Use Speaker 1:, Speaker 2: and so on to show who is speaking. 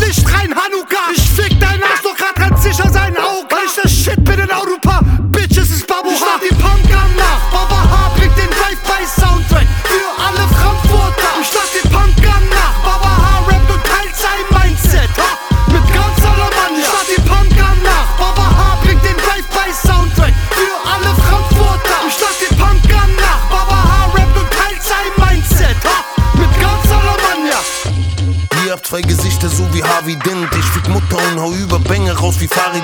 Speaker 1: Licht rein, Hanukkah. Ich fick dein Arsch, doch grad ganz sicher sein Auge. Weil ich das Shit bin in Europa. Bitches ist Babu. Ich lad die Punkern nach. Baba H bringt den Drive-By-Soundtrack für alle Frankfurter. Ich lad die Punkern nach. Baba H rappt und teilt sein Mindset mit ganz Alemannia. Ich lad die Punkern nach. Baba H bringt den Drive-By-Soundtrack für alle Frankfurter. Ich lad die Punkern nach. Baba H rappt und teilt sein Mindset mit ganz Alemannia.
Speaker 2: Ihr habt zwei Gesichter, so wie Harvey Dent. Ich fick Mutter und hau über Bänge raus wie Farid